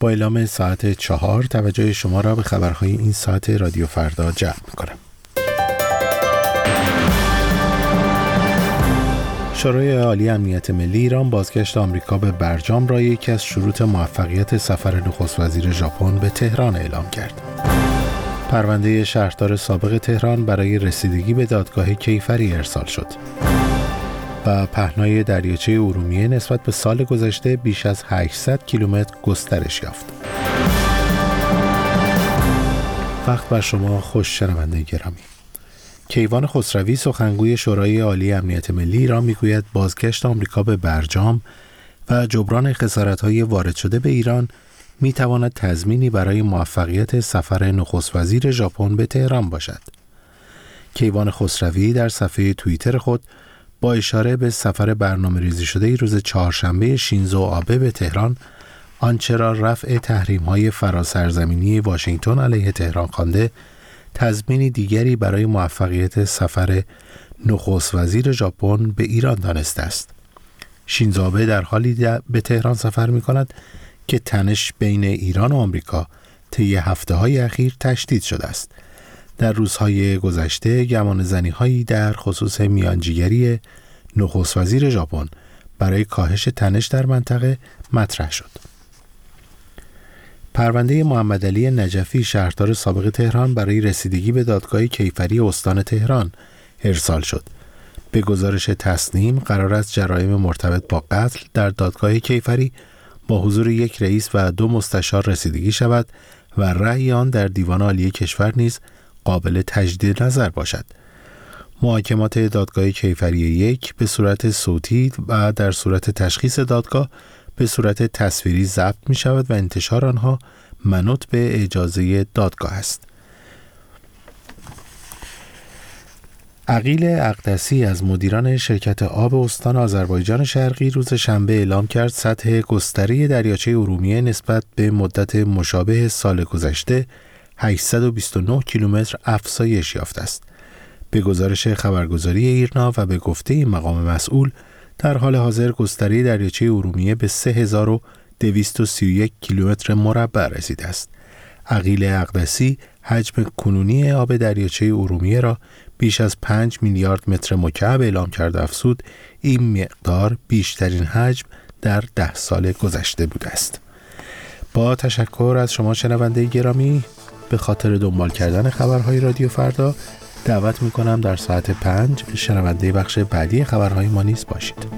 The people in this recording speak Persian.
با اعلام ساعت 4 توجه شما را به خبرهای این ساعت رادیو فردا جلب می‌کنم. شورای عالی امنیت ملی ایران بازگشت آمریکا به برجام را یکی از شروط موفقیت سفر نخست وزیر ژاپن به تهران اعلام کرد. پرونده شهردار سابق تهران برای رسیدگی به دادگاه کیفری ارسال شد. و پهنای دریاچه ارومیه نسبت به سال گذشته بیش از 800 کیلومتر گسترش یافت. وقت بر شما خوش شنونده گرامی. کیوان خسروی سخنگوی شورای عالی امنیت ملی ایران میگوید بازگشت آمریکا به برجام و جبران خسارت‌های وارد شده به ایران میتواند تضمینی برای موفقیت سفر نخست وزیر ژاپن به تهران باشد. کیوان خسروی در صفحه توییتر خود با اشاره به سفر برنامه‌ریزی شده روز چهارشنبه شینزو آبه به تهران، آنچه را رفع تحریم‌های فراسرزمینی واشنگتن علیه تهران خوانده، تضمینی دیگری برای موفقیت سفر نخست وزیر ژاپن به ایران دانسته است. شینزو آبه در حالی به تهران سفر می‌کند که تنش بین ایران و آمریکا طی هفته‌های اخیر تشدید شده است. در روزهای گذشته گمانه‌زنی‌هایی در خصوص میانجیگری نخست وزیر ژاپن برای کاهش تنش در منطقه مطرح شد. پرونده محمدعلی نجفی شهردار سابق تهران برای رسیدگی به دادگاه کیفری استان تهران ارسال شد. به گزارش تصنیم قرار است جرایم مرتبط با قتل در دادگاه کیفری با حضور یک رئیس و 2 مستشار رسیدگی شود و رأی آن در دیوان عالی کشور نیز قابل تجدید نظر باشد. محاکمات دادگاه کیفری 1 به صورت صوتی و در صورت تشخیص دادگاه به صورت تصویری ضبط می شود و انتشار آنها منوط به اجازه دادگاه است. عقیل اقدسی از مدیران شرکت آب استان آذربایجان شرقی روز شنبه اعلام کرد سطح گستره دریاچه ارومیه نسبت به مدت مشابه سال گذشته 829 کیلومتر افزایش یافته است. به گزارش خبرگزاری ایرنا و به گفته این مقام مسئول، در حال حاضر گستره دریاچه ارومیه به 3231 کیلومتر مربع رسیده است. عقیل اقدسی حجم کنونی آب دریاچه ارومیه را بیش از 5 میلیارد متر مکعب اعلام کرده افزود. این مقدار بیشترین حجم در 10 سال گذشته بوده است. با تشکر از شما شنونده گرامی، به خاطر دنبال کردن خبرهای رادیو فردا دعوت میکنم در ساعت 5 شنونده بخش بعدی خبرهای ما نیز باشید.